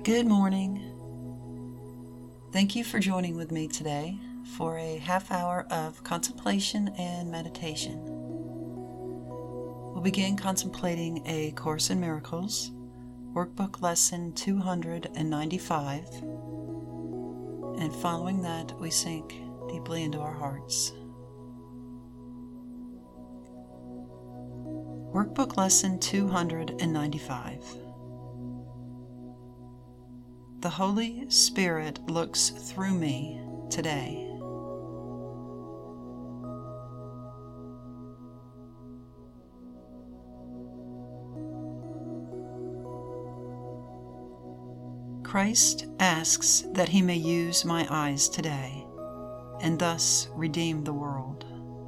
Good morning. Thank you for joining with me today for a half hour of contemplation and meditation. We'll begin contemplating A Course in Miracles, Workbook Lesson 295, and following that we sink deeply into our hearts. Workbook Lesson 295. The Holy Spirit looks through me today. Christ asks that he may use my eyes today and thus redeem the world.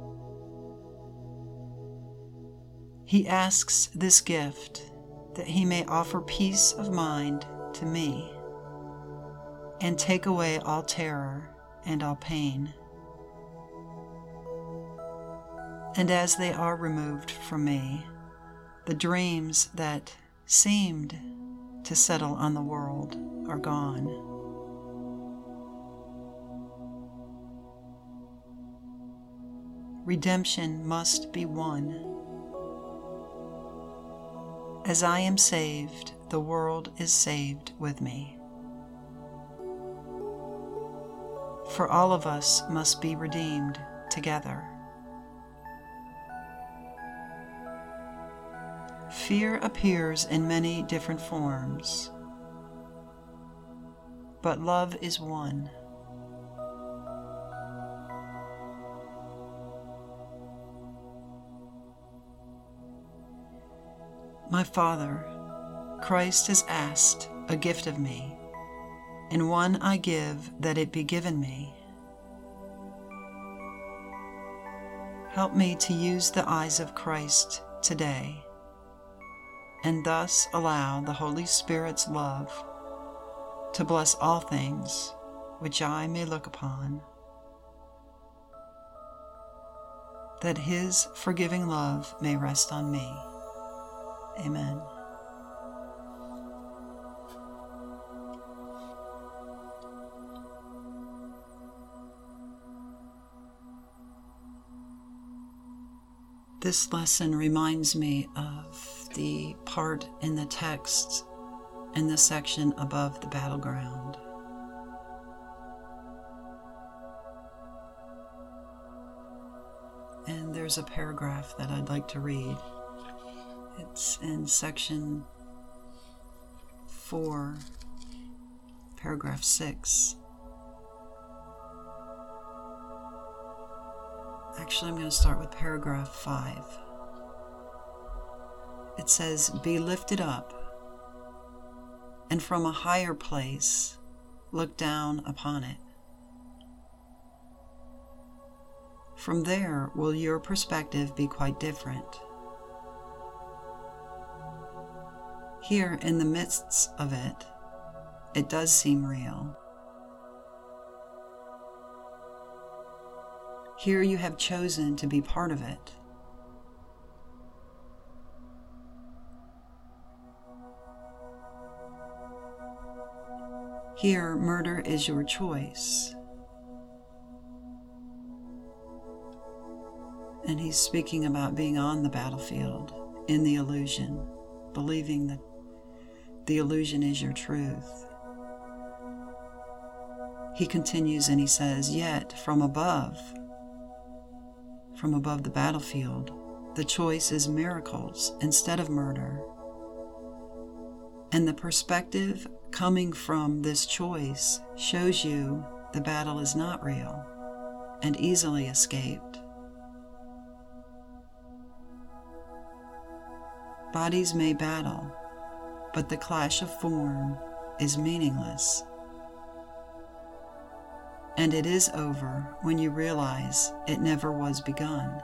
He asks this gift that he may offer peace of mind to me and take away all terror and all pain. And as they are removed from me, the dreams that seemed to settle on the world are gone. Redemption must be won. As I am saved, the world is saved with me. For all of us must be redeemed together. Fear appears in many different forms, but love is one. My Father, Christ has asked a gift of me, and one I give that it be given me. Help me to use the eyes of Christ today, and thus allow the Holy Spirit's love to bless all things which I may look upon, that his forgiving love may rest on me. Amen. This lesson reminds me of the part in the text in the section above the battleground. And there's a paragraph that I'd like to read. It's in section 4, paragraph 6. Actually, I'm going to start with paragraph 5. It says, "Be lifted up, and from a higher place look down upon it. From there will your perspective be quite different. Here in the midst of it, it does seem real. Here you have chosen to be part of it. Here, murder is your choice." And he's speaking about being on the battlefield, in the illusion, believing that the illusion is your truth. He continues and he says, "Yet from above the battlefield, the choice is miracles instead of murder. And the perspective coming from this choice shows you the battle is not real and easily escaped. Bodies may battle, but the clash of form is meaningless. And it is over when you realize it never was begun.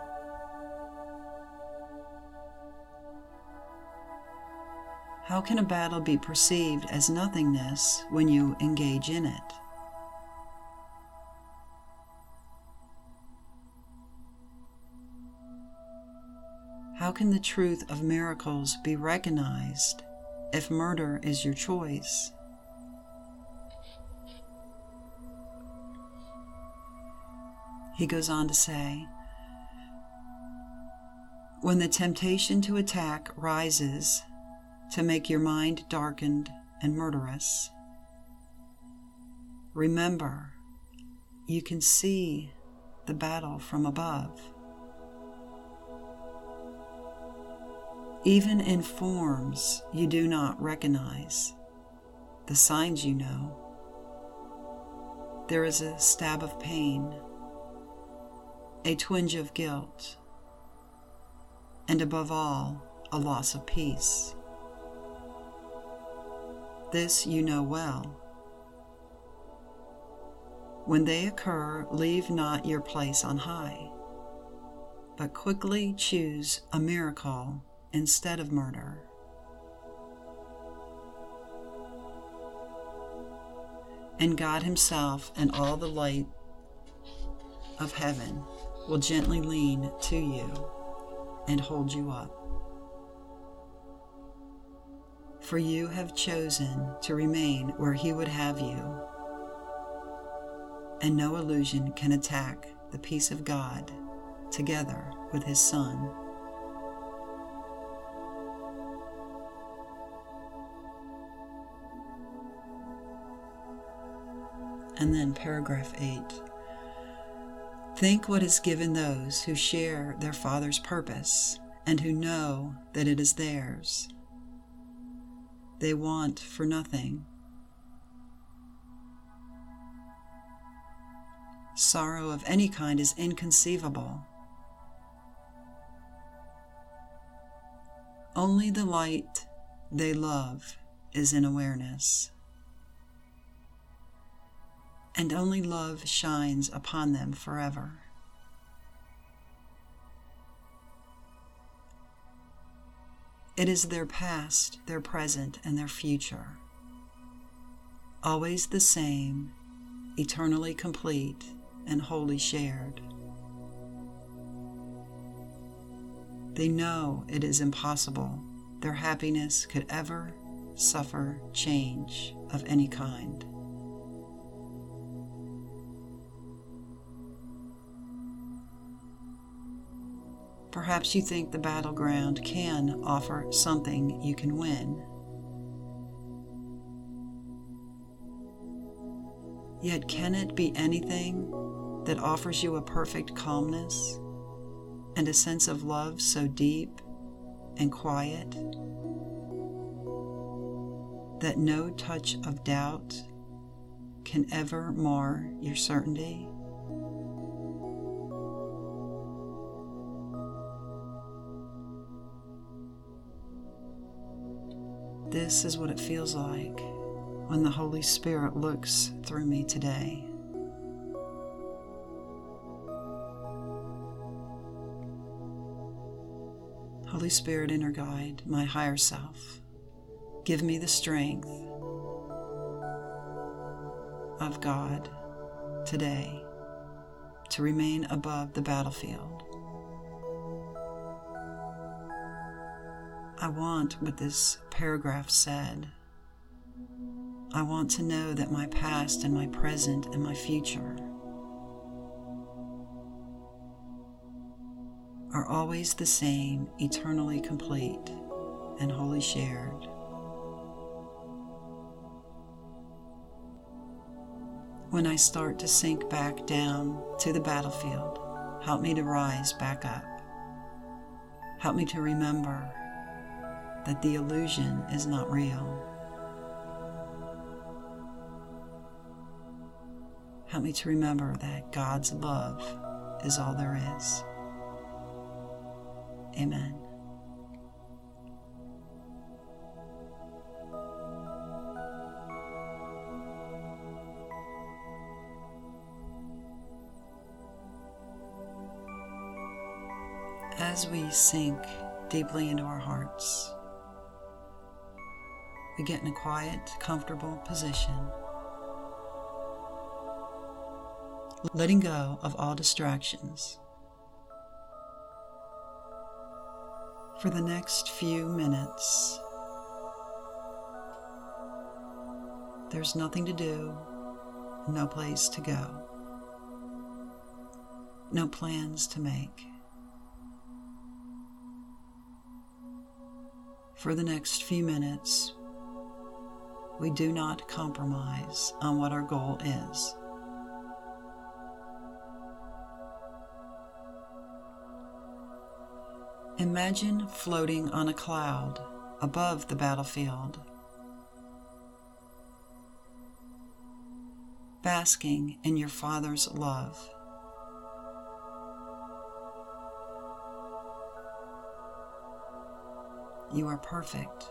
How can a battle be perceived as nothingness when you engage in it? How can the truth of miracles be recognized if murder is your choice He goes on to say, when the temptation to attack rises to make your mind darkened and murderous, remember, you can see the battle from above. Even in forms you do not recognize, the signs you know, there is a stab of pain, a twinge of guilt, and above all, a loss of peace. This you know well. When they occur, leave not your place on high, but quickly choose a miracle instead of murder. And God Himself and all the light of heaven will gently lean to you and hold you up. For you have chosen to remain where He would have you, and no illusion can attack the peace of God together with His Son. And then paragraph 8. Think what is given those who share their Father's purpose and who know that it is theirs. They want for nothing. Sorrow of any kind is inconceivable. Only the light they love is in awareness, and only love shines upon them forever. It is their past, their present, and their future, always the same, eternally complete and wholly shared. They know it is impossible their happiness could ever suffer change of any kind. Perhaps you think the battleground can offer something you can win. Yet can it be anything that offers you a perfect calmness and a sense of love so deep and quiet that no touch of doubt can ever mar your certainty? This is what it feels like when the Holy Spirit looks through me today. Holy Spirit, inner guide, my higher self, give me the strength of God today to remain above the battlefield. I want what this paragraph said. I want to know that my past and my present and my future are always the same, eternally complete and wholly shared. When I start to sink back down to the battlefield, help me to rise back up. Help me to remember that the illusion is not real. Help me to remember that God's love is all there is. Amen. As we sink deeply into our hearts, we get in a quiet, comfortable position, letting go of all distractions. For the next few minutes, there's nothing to do, no place to go. no plans to make. For the next few minutes, we do not compromise on what our goal is. Imagine floating on a cloud above the battlefield, basking in your Father's love. You are perfect.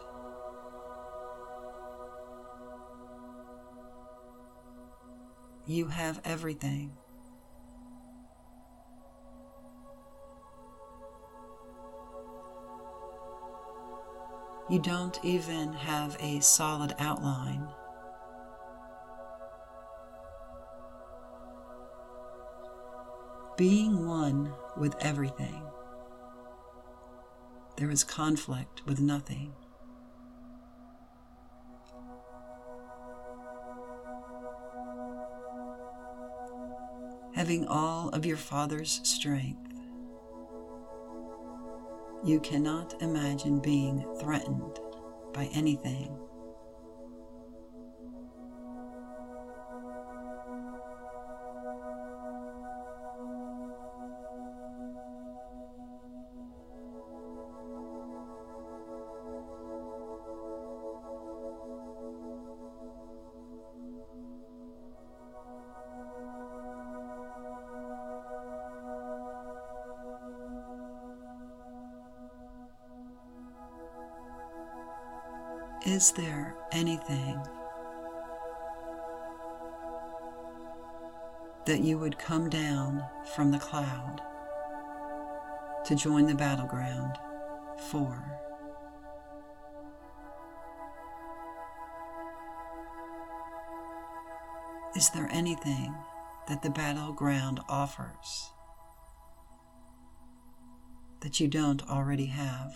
You have everything. You don't even have a solid outline. Being one with everything, there is conflict with nothing. Having all of your Father's strength, you cannot imagine being threatened by anything. Is there anything that you would come down from the cloud to join the battleground for? Is there anything that the battleground offers that you don't already have?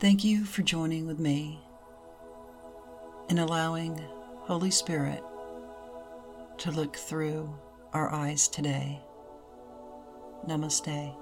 Thank you for joining with me in allowing Holy Spirit to look through our eyes today. Namaste.